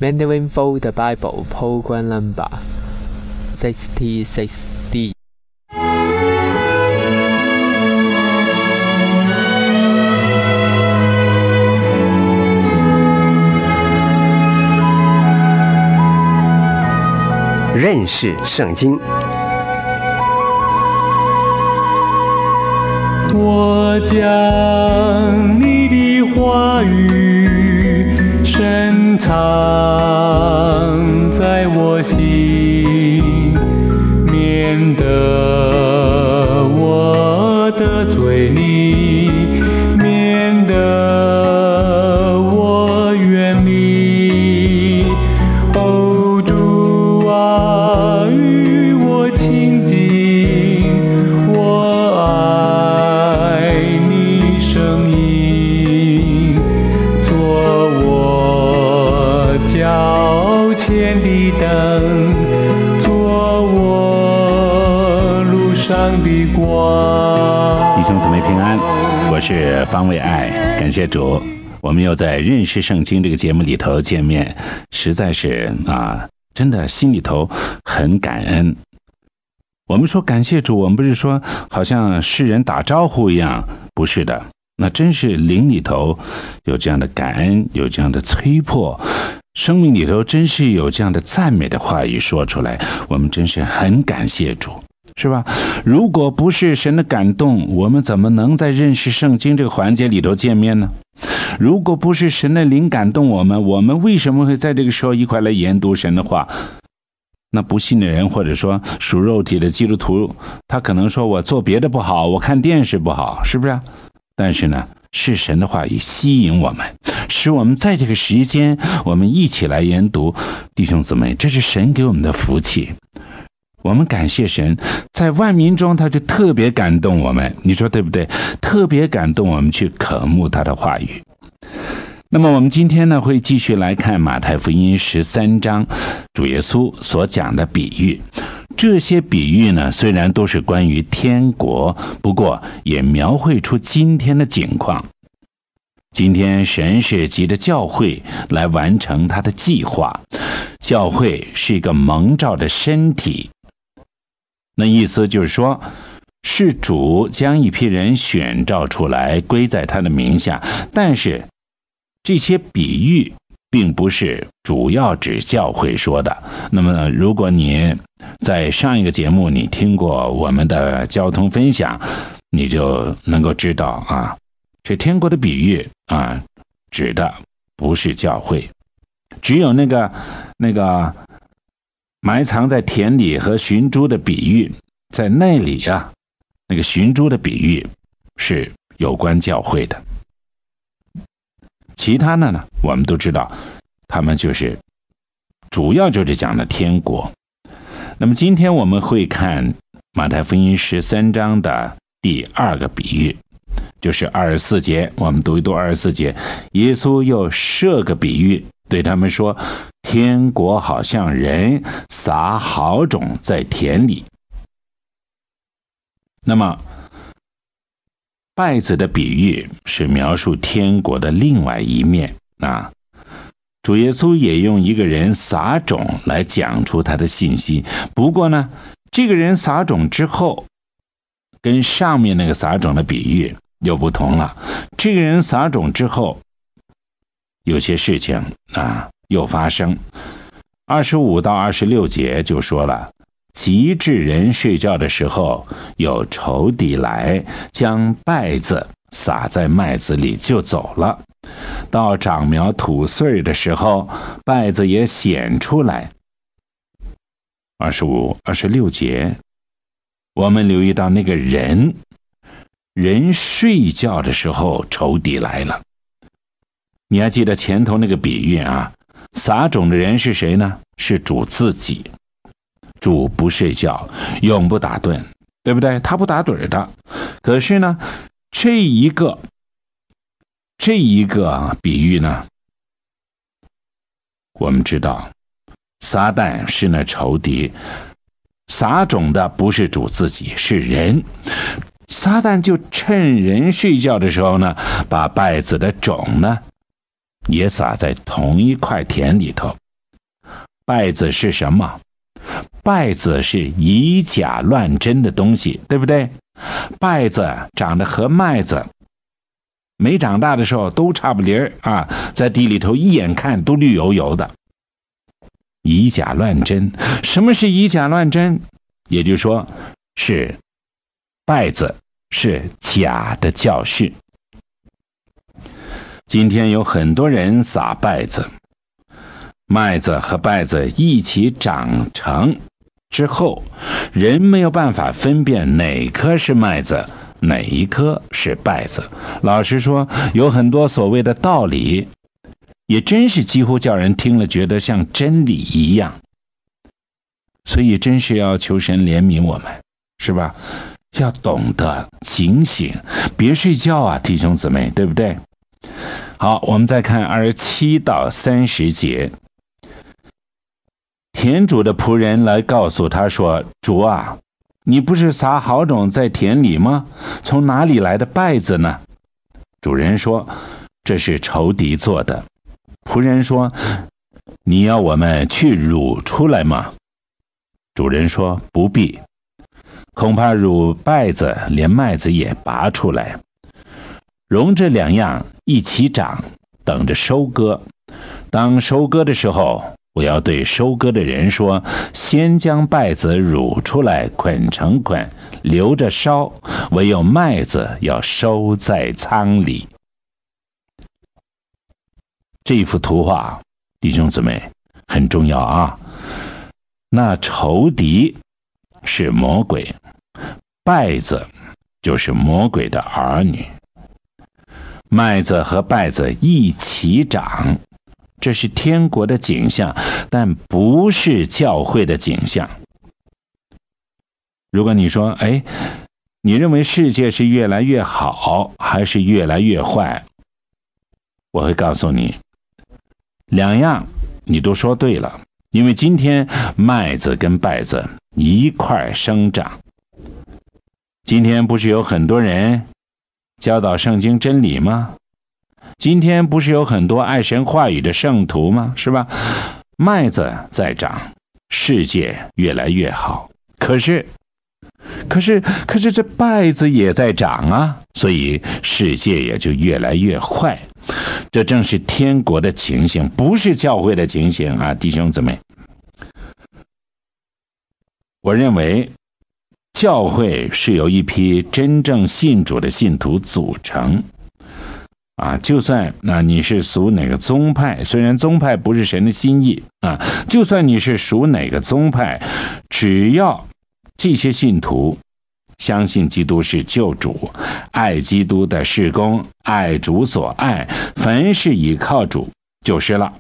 Mandarin Fold the Bible Program Number 6060. 认识圣经。 我将你的话语深藏在我心，免得我得罪你，免得我远离。哦，主啊，与我亲近，我爱你声音，做我脚前的灯，做我路上的光。 弟兄姊妹平安，我是方为爱，感谢主，我们又在认识圣经这个节目里头见面，实在是真的心里头很感恩。我们说感谢主，我们不是说好像世人打招呼一样，不是的，那真是灵里头有这样的感恩，有这样的催迫，生命里头真是有这样的赞美的话语说出来，我们真是很感谢主，是吧？如果不是神的感动，我们怎么能在认识圣经这个环节里头见面呢？如果不是神的灵感动我们为什么会在这个时候一块来研读神的话？那不信的人，或者说属肉体的基督徒，他可能说我做别的不好，我看电视不好，是不是？但是呢，是神的话语吸引我们，使我们在这个时间我们一起来研读。弟兄姊妹，这是神给我们的福气，我们感谢神，在万民中他就特别感动我们，你说对不对？特别感动我们去渴慕他的话语。那么我们今天呢，会继续来看马太福音13章主耶稣所讲的比喻。这些比喻呢，虽然都是关于天国，不过也描绘出今天的景况。今天神是藉着教会来完成他的计划，教会是一个蒙召的身体，那意思就是说，是主将一批人选召出来归在他的名下，但是这些比喻并不是主要指教会说的。那么如果你在上一个节目你听过我们的交通分享，你就能够知道这天国的比喻指的不是教会，只有那个埋藏在田里和寻猪的比喻，在那里那个寻猪的比喻是有关教会的。其他的呢，我们都知道，他们主要就是讲的天国。那么今天我们会看马太福音13章的第2个比喻，就是24节，我们读一读24节。耶稣又设个比喻，对他们说，天国好像人撒好种在田里。那么稗子的比喻是描述天国的另外一面主耶稣也用一个人撒种来讲出他的信息。不过呢，这个人撒种之后，跟上面那个撒种的比喻又不同了。这个人撒种之后，有些事情又发生。25到26节就说了，及至人睡觉的时候，有仇敌来，将稗子撒在麦子里就走了。到长苗吐穗的时候，稗子也显出来。25、26节，我们留意到那个人睡觉的时候，仇敌来了。你还记得前头那个比喻撒种的人是谁呢？是主自己。主不睡觉，永不打盹，对不对？他不打盹的。可是呢，这一个比喻呢，我们知道撒旦是那仇敌，撒种的不是主自己，是人。撒旦就趁人睡觉的时候呢，把稗子的种呢也撒在同一块田里头。 稗子是什么？稗子是以假乱真的东西，对不对？稗子长得和麦子没长大的时候都差不离儿啊，在地里头一眼看都绿油油的。以假乱真，什么是以假乱真？也就是说，是稗子是假的教士。今天有很多人撒稗子，麦子和稗子一起长成之后，人没有办法分辨哪颗是麦子，哪一颗是稗子。老实说，有很多所谓的道理，也真是几乎叫人听了觉得像真理一样。所以真是要求神怜悯我们，是吧？要懂得警醒，别睡觉啊，弟兄姊妹，对不对？好，我们再看27到30节。田主的仆人来告诉他说：主啊，你不是撒好种在田里吗？从哪里来的稗子呢？主人说：这是仇敌做的。仆人说：你要我们去掳出来吗？主人说：不必，恐怕掳稗子连麦子也拔出来，容这两样一起长，等着收割。当收割的时候，我要对收割的人说：先将稗子掳出来，捆成捆，留着烧，唯有麦子要收在仓里。这一幅图画，弟兄姊妹，很重要啊。那仇敌是魔鬼，稗子就是魔鬼的儿女。麦子和稗子一起长，这是天国的景象，但不是教会的景象。如果你说，你认为世界是越来越好还是越来越坏？我会告诉你，两样你都说对了。因为今天麦子跟稗子一块生长。今天不是有很多人教导圣经真理吗？今天不是有很多爱神话语的圣徒吗？是吧？麦子在长，世界越来越好。可是这稗子也在长啊，所以世界也就越来越坏。这正是天国的情形，不是教会的情形啊，弟兄姊妹。我认为教会是由一批真正信主的信徒组成啊，就算你是属哪个宗派，虽然宗派不是神的心意啊，就算你是属哪个宗派，只要这些信徒相信基督是救主，爱基督的事工，爱主所爱，凡事倚靠主就是了。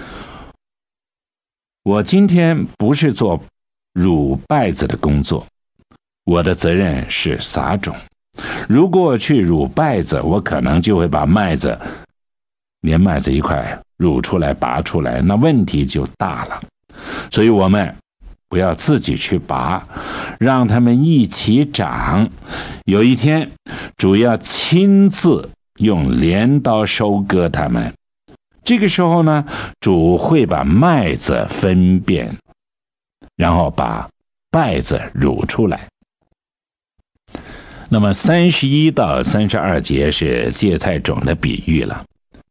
我今天不是做掳稗子的工作，我的责任是撒种。如果我去掳稗子，我可能就会把麦子连麦子一块掳出来拔出来，那问题就大了。所以我们不要自己去拔，让他们一起长。有一天主要亲自用镰刀收割他们，这个时候呢，主会把麦子分辨，然后把稗子掳出来。那么31到32节是芥菜种的比喻了。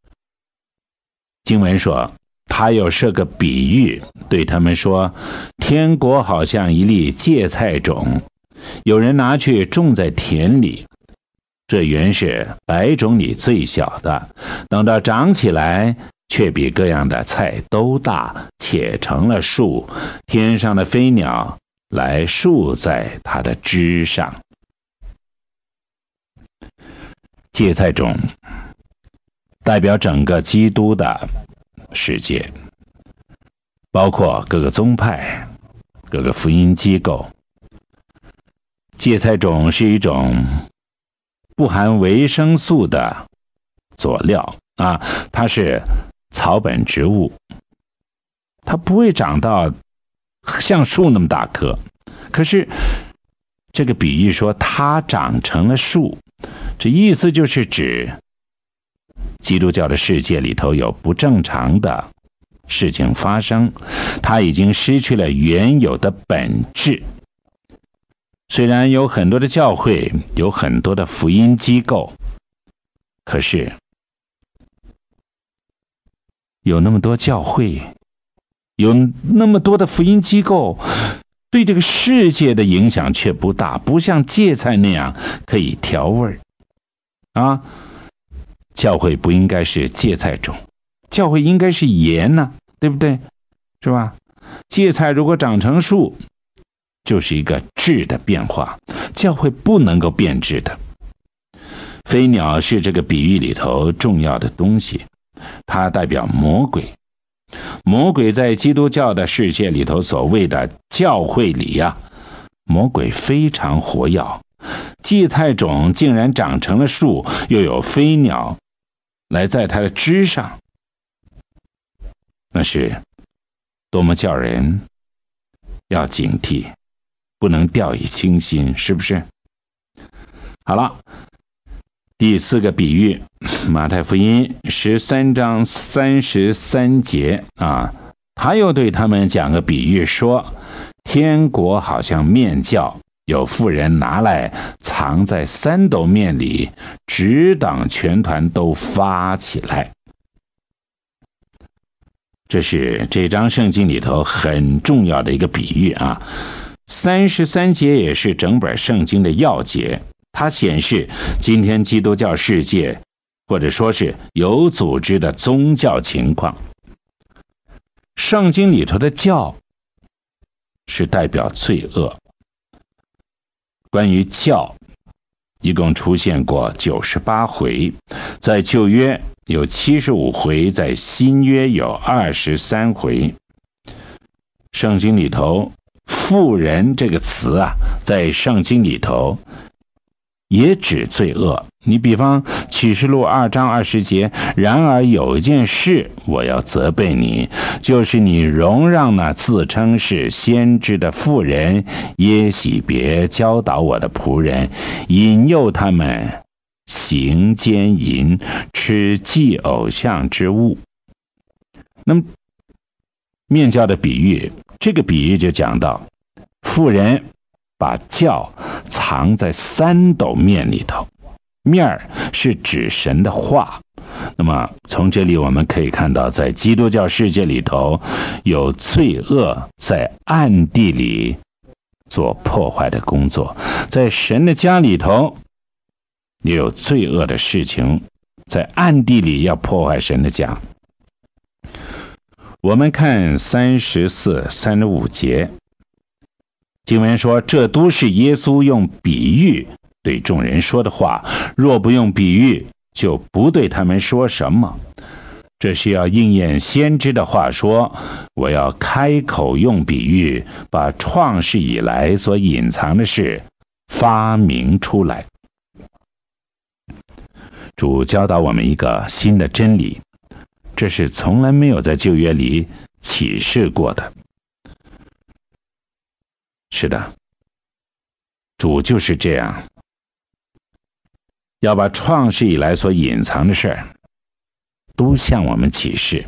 经文说，他又设个比喻，对他们说，天国好像一粒芥菜种，有人拿去种在田里，这原是百种里最小的，等到长起来，却比各样的菜都大，且成了树，天上的飞鸟来树在它的枝上。芥菜种代表整个基督的世界，包括各个宗派、各个福音机构。芥菜种是一种不含维生素的佐料啊，它是草本植物，它不会长到像树那么大棵。可是这个比喻说它长成了树，这意思就是指基督教的世界里头有不正常的事情发生，它已经失去了原有的本质。虽然有很多的教会，有很多的福音机构，可是有那么多教会，有那么多的福音机构，对这个世界的影响却不大，不像芥菜那样可以调味啊。教会不应该是芥菜种，教会应该是盐呢，对不对？是吧？芥菜如果长成树，就是一个质的变化，教会不能够变质的。飞鸟是这个比喻里头重要的东西，它代表魔鬼。魔鬼在基督教的世界里头所谓的教会里呀，魔鬼非常活跃。芥菜种竟然长成了树，又有飞鸟来在它的枝上，那是多么叫人要警惕，不能掉以轻心，是不是？好了，第4个比喻，马太福音13章33节啊，他又对他们讲个比喻说，天国好像面酵，有妇人拿来藏在3斗面里，只等全团都发起来。这是这章圣经里头很重要的一个比喻啊。33节也是整本圣经的要节，它显示今天基督教世界或者说是有组织的宗教情况。圣经里头的教是代表罪恶。关于教一共出现过98回，在旧约有75回，在新约有23回。圣经里头妇人这个词啊，在圣经里头也指罪恶。你比方启示录2章20节，然而有一件事我要责备你，就是你容让那自称是先知的妇人耶洗别教导我的仆人，引诱他们行奸淫，吃祭偶像之物。那么面教的比喻，这个比喻就讲到妇人把酵藏在3斗面里头，面是指神的话。那么从这里我们可以看到，在基督教世界里头有罪恶在暗地里做破坏的工作，在神的家里头也有罪恶的事情在暗地里要破坏神的家。我们看34、35节，经文说，这都是耶稣用比喻对众人说的话，若不用比喻，就不对他们说什么。这是要应验先知的话说，我要开口用比喻，把创世以来所隐藏的事发明出来。主教导我们一个新的真理，这是从来没有在旧约里启示过的。是的，主就是这样，要把创世以来所隐藏的事都向我们启示。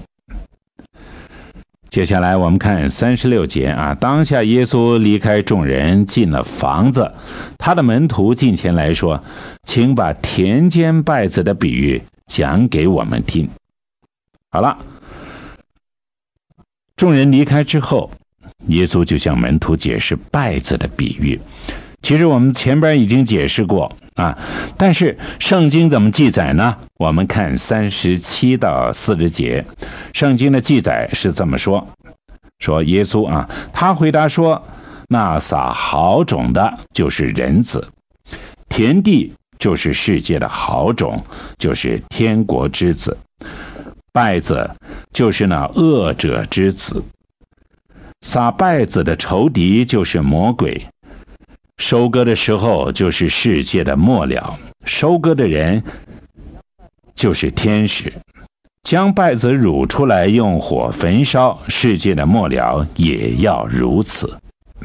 接下来我们看36节啊，当下耶稣离开众人，进了房子，他的门徒近前来说，请把田间稗子的比喻讲给我们听。好了，众人离开之后，耶稣就向门徒解释稗子的比喻。其实我们前边已经解释过啊，但是圣经怎么记载呢？我们看37到40节，圣经的记载是这么说，说耶稣啊，他回答说，那撒好种的就是人子，田地就是世界的好种，就是天国之子，稗子就是那恶者之子，撒稗子的仇敌就是魔鬼，收割的时候就是世界的末了，收割的人就是天使，将稗子乳出来用火焚烧，世界的末了也要如此。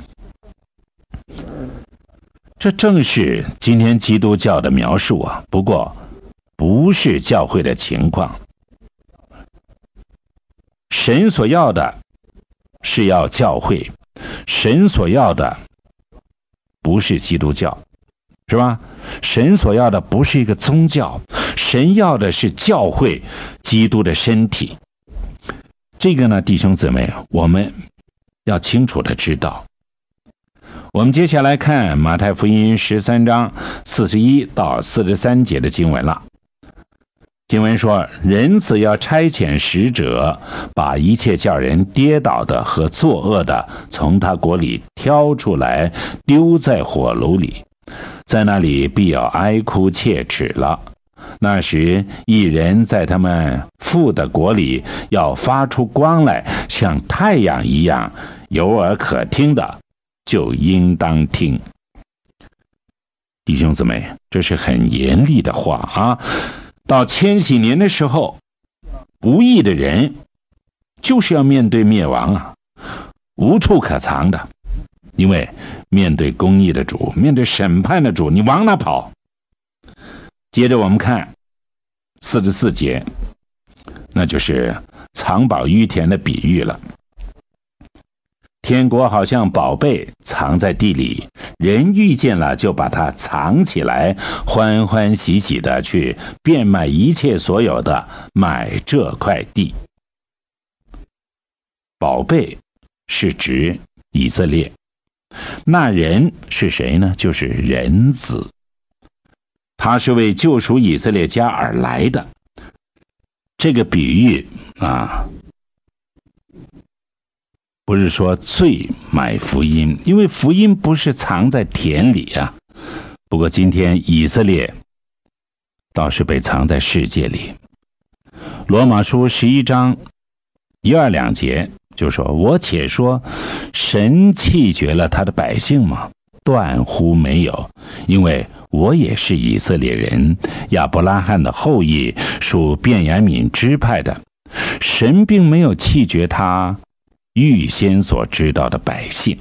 这正是今天基督教的描述啊，不过不是教会的情况。 神所要的是要教会，神所要的不是基督教，是吧？神所要的不是一个宗教，神要的是教会，基督的身体。这个呢，弟兄姊妹，我们要清楚的知道。我们接下来看马太福音13章41到43节的经文了。经文说，人子要差遣使者，把一切叫人跌倒的和作恶的从他国里挑出来，丢在火炉里，在那里必要哀哭切齿了。那时义人在他们父的国里要发出光来，像太阳一样，有耳可听的就应当听。弟兄姊妹，这是很严厉的话啊！到千禧年的时候，不义的人就是要面对灭亡啊，无处可藏的。因为面对公义的主，面对审判的主，你往哪跑？接着我们看44节，那就是藏宝于田的比喻了。天国好像宝贝藏在地里，人遇见了就把它藏起来，欢欢喜喜的去变卖一切所有的，买这块地。宝贝是指以色列，那人是谁呢？就是人子，他是为救赎以色列家而来的。这个比喻啊，不是说罪买福音，因为福音不是藏在田里啊。不过今天以色列倒是被藏在世界里。罗马书11章1、2、2节就说，我且说神弃绝了他的百姓吗？断乎没有，因为我也是以色列人，亚伯拉罕的后裔，属便雅悯支派的。神并没有弃绝他预先所知道的百姓。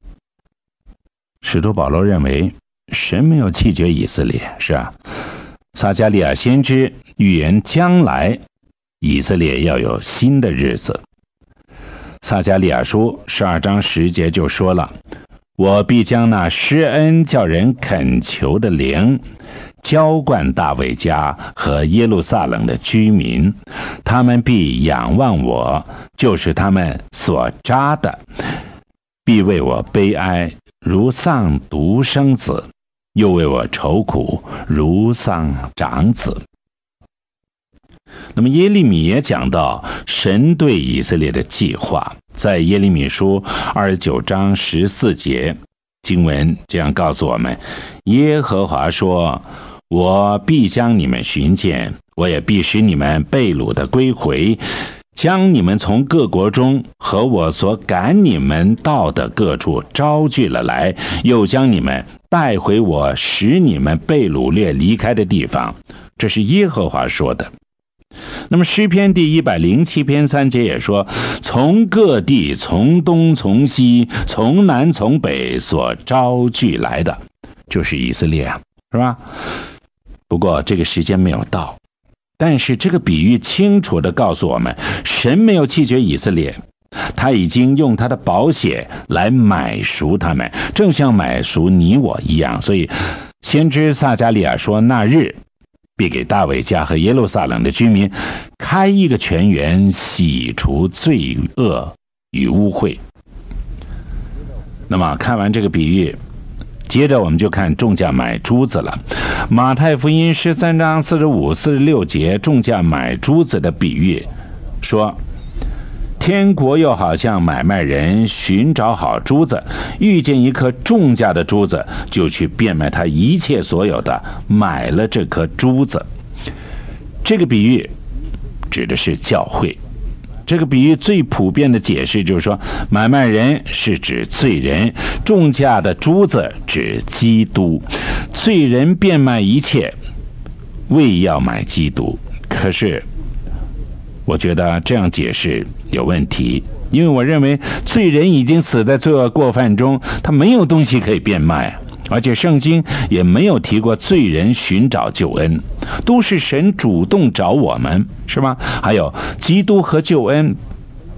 使徒保罗认为神没有弃绝以色列，是啊，撒迦利亚先知预言将来以色列要有新的日子。撒迦利亚书12章10节就说了，我必将那施恩叫人恳求的灵浇灌大卫家和耶路撒冷的居民，他们必仰望我，就是他们所扎的，必为我悲哀，如丧独生子，又为我愁苦，如丧长子。那么耶利米也讲到神对以色列的计划，在耶利米书29章14节，经文这样告诉我们，耶和华说，我必将你们寻见，我也必使你们被掳的归回，将你们从各国中和我所赶你们到的各处招聚了来，又将你们带回我使你们被掳掠离开的地方。这是耶和华说的。那么诗篇第107篇3节也说，从各地，从东从西，从南从北所招聚来的，就是以色列啊，是吧？不过这个时间没有到，但是这个比喻清楚地告诉我们，神没有弃绝以色列，他已经用他的宝血来买赎他们，正像买赎你我一样。所以先知撒迦利亚说，那日必给大卫家和耶路撒冷的居民开一个泉源，洗除罪恶与污秽。那么看完这个比喻，接着我们就看重价买珠子了。马太福音13章45、46节，重价买珠子的比喻说，天国又好像买卖人寻找好珠子，遇见一颗重价的珠子，就去变卖他一切所有的，买了这颗珠子。这个比喻指的是教会。这个比喻最普遍的解释就是说，买卖人是指罪人，重价的珠子指基督，罪人变卖一切为要买基督。可是我觉得这样解释有问题，因为我认为罪人已经死在罪恶过犯中，他没有东西可以变卖，而且圣经也没有提过罪人寻找救恩，都是神主动找我们，是吧？还有基督和救恩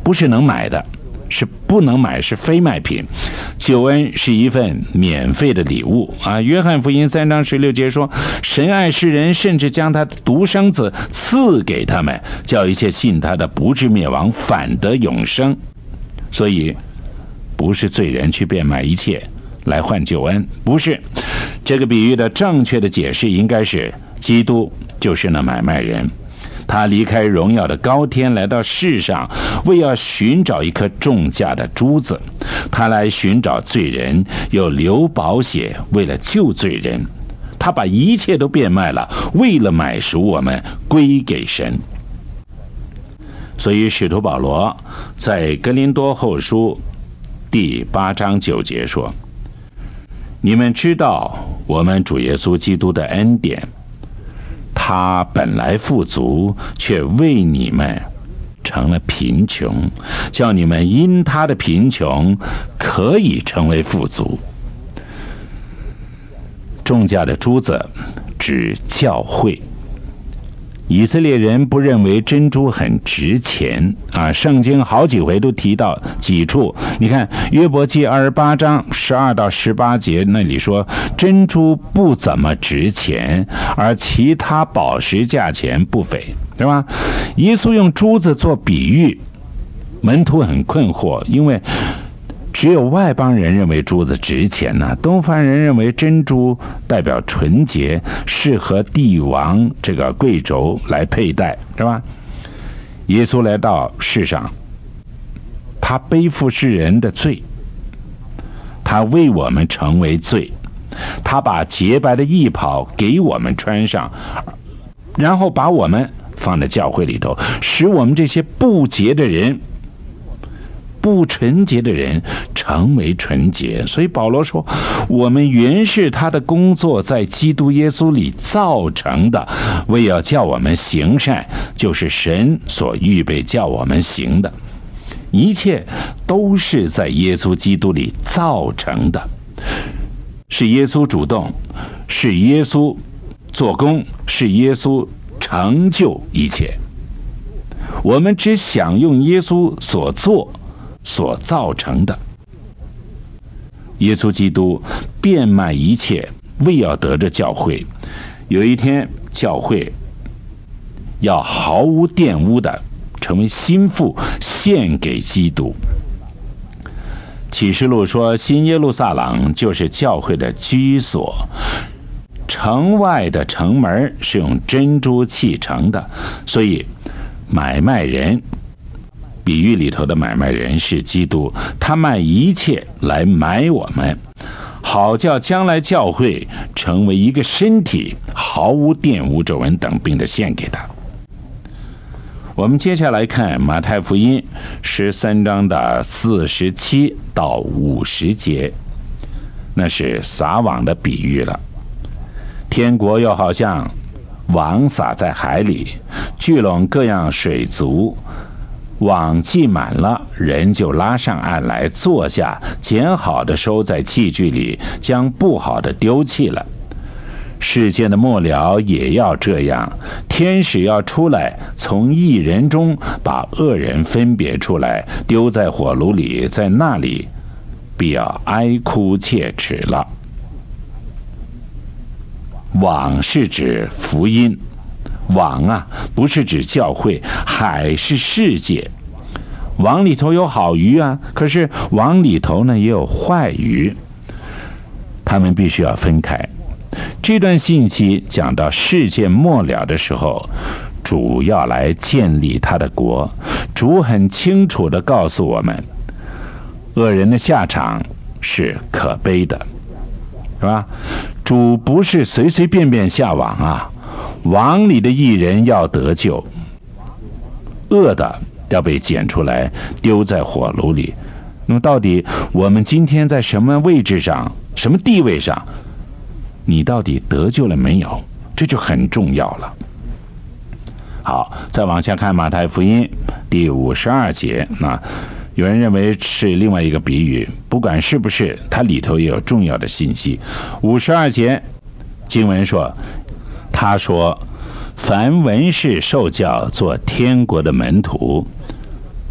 不是能买的，是不能买，是非卖品。救恩是一份免费的礼物啊！约翰福音3章16节说，神爱世人，甚至将他独生子赐给他们，叫一切信他的不至灭亡，反得永生。所以不是罪人去变卖一切来换救恩，不是。这个比喻的正确的解释应该是，基督就是那买卖人，他离开荣耀的高天，来到世上，为要寻找一颗重价的珠子。他来寻找罪人，又流宝血，为了救罪人。他把一切都变卖了，为了买赎我们归给神。所以使徒保罗在哥林多后书第8章9节说，你们知道我们主耶稣基督的恩典，他本来富足，却为你们成了贫穷，叫你们因他的贫穷可以成为富足。重价的珠子指教会。以色列人不认为珍珠很值钱啊，圣经好几回都提到几处。你看约伯记28章12到18节那里说，珍珠不怎么值钱，而其他宝石价钱不菲，对吧？耶稣用珠子做比喻，门徒很困惑，因为只有外邦人认为珠子值钱呢，东方人认为珍珠代表纯洁，适合帝王这个贵胄来佩戴，是吧？耶稣来到世上，他背负世人的罪，他为我们成为罪，他把洁白的义袍给我们穿上，然后把我们放在教会里头，使我们这些不洁的人，不纯洁的人成为纯洁。所以保罗说，我们原是他的工作，在基督耶稣里造成的，为要叫我们行善，就是神所预备叫我们行的。一切都是在耶稣基督里造成的，是耶稣主动，是耶稣做工，是耶稣成就一切。我们只享用耶稣所做所造成的。耶稣基督变卖一切，为要得着教会。有一天教会要毫无玷污的成为心腹，献给基督。启示录说，新耶路撒冷就是教会的居所，城外的城门是用珍珠砌成的，所以买卖人，比喻里头的买卖人是基督，他卖一切来买我们，好叫将来教会成为一个身体，毫无玷污、皱纹等病的献给他。我们接下来看马太福音13章的47到50节，那是撒网的比喻了。天国又好像网撒在海里，聚拢各样水族，网系满了，人就拉上岸来，坐下，捡好的收在器具里，将不好的丢弃了。世界的末了也要这样，天使要出来，从义人中把恶人分别出来，丢在火炉里，在那里必要哀哭切齿了。网是指福音，网啊，不是指教会，海是世界。网里头有好鱼啊，可是网里头呢也有坏鱼，他们必须要分开。这段信息讲到世界末了的时候，主要来建立他的国。主很清楚地告诉我们，恶人的下场是可悲的，是吧？主不是随随便便下网啊，网里的义人要得救，恶的要被捡出来丢在火炉里。那么到底我们今天在什么位置上，什么地位上，你到底得救了没有？这就很重要了。好，再往下看马太福音第52节，那有人认为是另外一个比喻，不管是不是，它里头也有重要的信息。52节经文说，他说，凡文士受教做天国的门徒，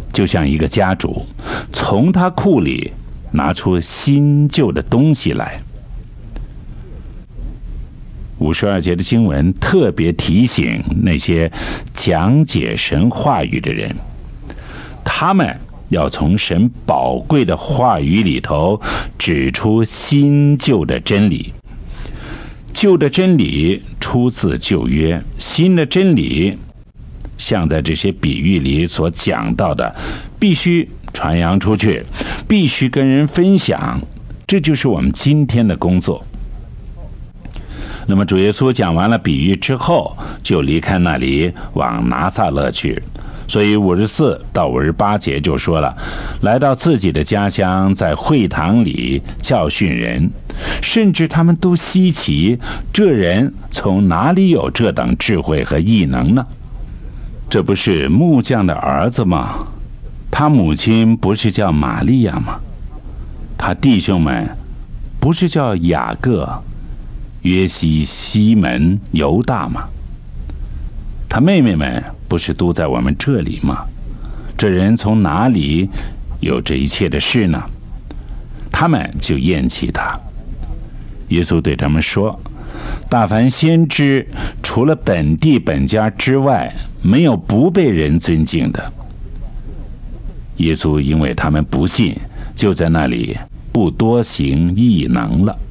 就像一个家主从他库里拿出新旧的东西来。52节的经文特别提醒那些讲解神话语的人，他们要从神宝贵的话语里头指出新旧的真理。旧的真理出自旧约，新的真理像在这些比喻里所讲到的，必须传扬出去，必须跟人分享，这就是我们今天的工作。那么主耶稣讲完了比喻之后，就离开那里往拿撒勒去，所以54到58节就说了，来到自己的家乡，在会堂里教训人，甚至他们都稀奇，这人从哪里有这等智慧和异能呢？这不是木匠的儿子吗？他母亲不是叫玛利亚吗？他弟兄们不是叫雅各、约西、西门、犹大吗？他妹妹们不是都在我们这里吗？这人从哪里有这一切的事呢？他们就厌弃他。耶稣对他们说，大凡先知除了本地本家之外，没有不被人尊敬的。耶稣因为他们不信，就在那里不多行异能了。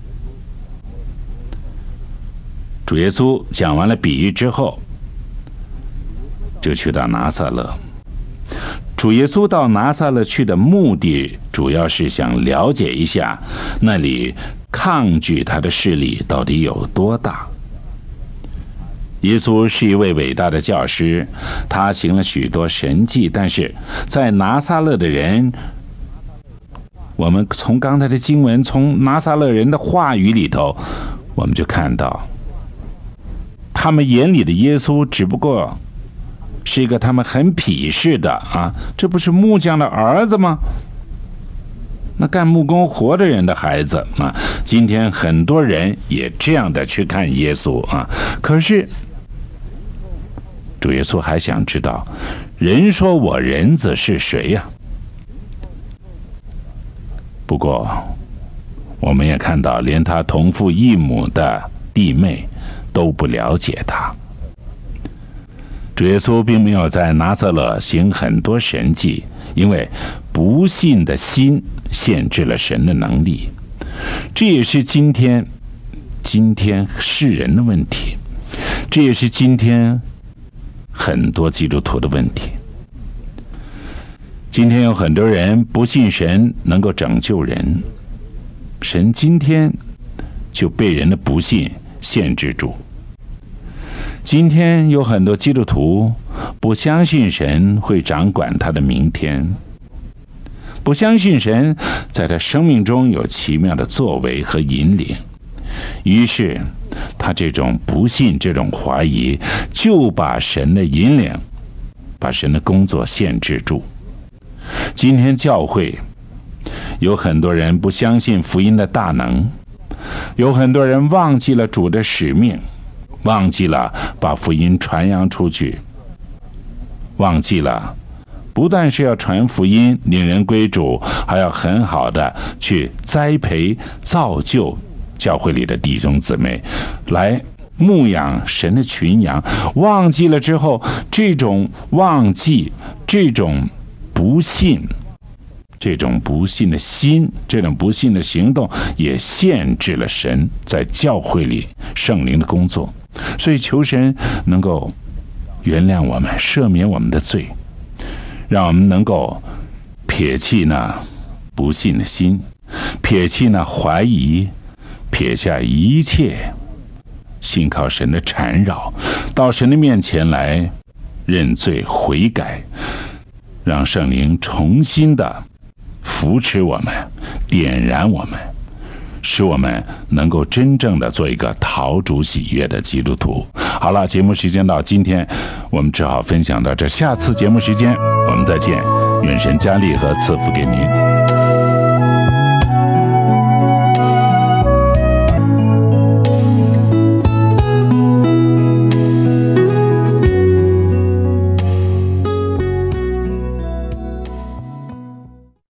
主耶稣讲完了比喻之后，就去到拿撒勒。主耶稣到拿撒勒去的目的，主要是想了解一下那里抗拒他的势力到底有多大。耶稣是一位伟大的教师，他行了许多神迹，但是在拿撒勒的人，我们从刚才的经文，从拿撒勒人的话语里头，我们就看到他们眼里的耶稣只不过是一个他们很鄙视的这不是木匠的儿子吗？那干木工活的人的孩子今天很多人也这样的去看耶稣可是主耶稣还想知道，人说我人子是谁呀？不过我们也看到，连他同父异母的弟妹都不了解他。主耶稣并没有在拿撒勒行很多神迹，因为不信的心限制了神的能力。这也是今天世人的问题，这也是今天很多基督徒的问题。今天有很多人不信神能够拯救人，神今天就被人的不信限制住。今天有很多基督徒不相信神会掌管他的明天，不相信神在他生命中有奇妙的作为和引领，于是他这种不信，这种怀疑，就把神的引领，把神的工作限制住。今天教会有很多人不相信福音的大能，有很多人忘记了主的使命，忘记了把福音传扬出去，忘记了不但是要传福音领人归主，还要很好的去栽培造就教会里的弟兄姊妹，来牧养神的群羊。忘记了之后，这种忘记，这种不信，这种不信的心，这种不信的行动，也限制了神在教会里圣灵的工作。所以求神能够原谅我们，赦免我们的罪，让我们能够撇弃那不信的心，撇弃那怀疑，撇下一切，信靠神的缠绕，到神的面前来认罪悔改，让圣灵重新的扶持我们，点燃我们，使我们能够真正的做一个讨主喜悦的基督徒。好了，节目时间到，今天我们只好分享到这，下次节目时间我们再见，愿神加力和赐福给您。